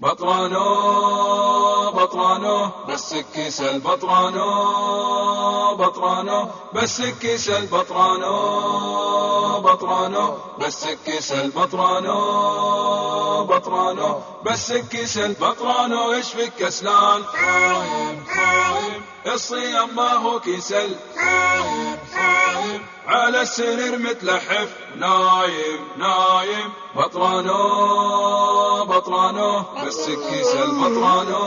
بطرانو بطرانو بس كيسل بطرانو بطرانو بس كيسل بطرانو بطرانو بس كيسل بطرانو بطرانو بس كيسل بطرانو ايش فيك كسلان صايم صايم الصيام ما هو كيسل صايم صايم على السرير متلحف نايم نايم بطرانو بطرانو بس كيسل بطرانو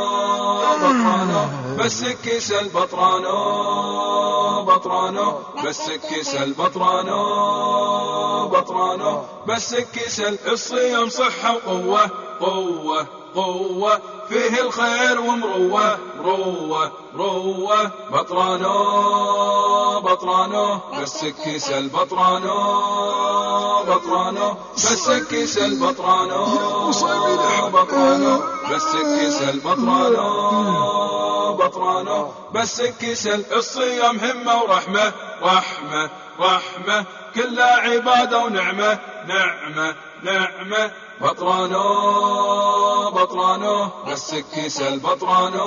بطرانو بس كيسل بطرانو بطرانو بس كيسل بطرانو بطرانو بس كيسل الصيام صحة وقوة قوة قوة فيه الخير ومروة روة روة بطرانو بطرانو بس كيسل بطرانو بطرانو بس كيسل بطرانو بطرانو بس كيسل بطرانو بطرانو بس كيسل الصيام همة ورحمة رحمة رحمة كلها عبادة ونعمة نعمة نعمة بطرانو بطرانو بس كيسل بطرانو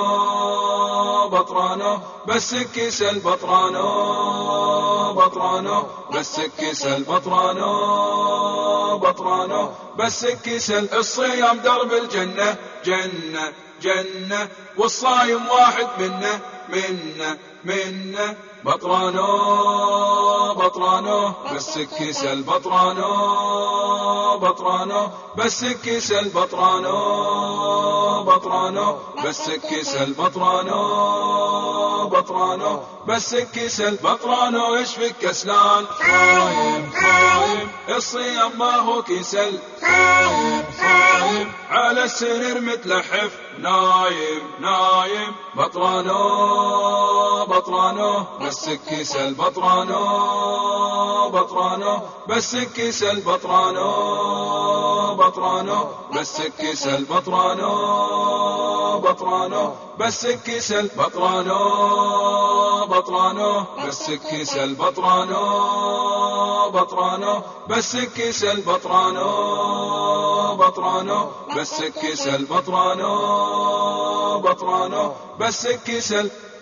بطرانو بس كيسل بطرانو بطرانو بس كيسل بطرانو بطرانو بس كيسل الصيام درب الجنة جنة جنة والصايم واحد منا منا منا بطرانو بطرانو بس كيسل بطرانو بطرانو بس كيسل بطرانو بطرانو بس كيسل بطرانو بطرانو بس كيسل بطرانو ايش فيك كسلان صايم صايم الصيام ما هو كيسل صايم صايم على السرير متلحف نايم نايم بطرانو بطرانو بس كيسل بطرانو بطرانو بس كيسل بطرانو بطرانو بس كيسل بطرانو بطرانو بس كيسل بطرانو بطرانو بس كيسل بطرانو بطرانو بس كيسل بطرانو بطرانو بس كيسل بطرانو بطرانو بس كيسل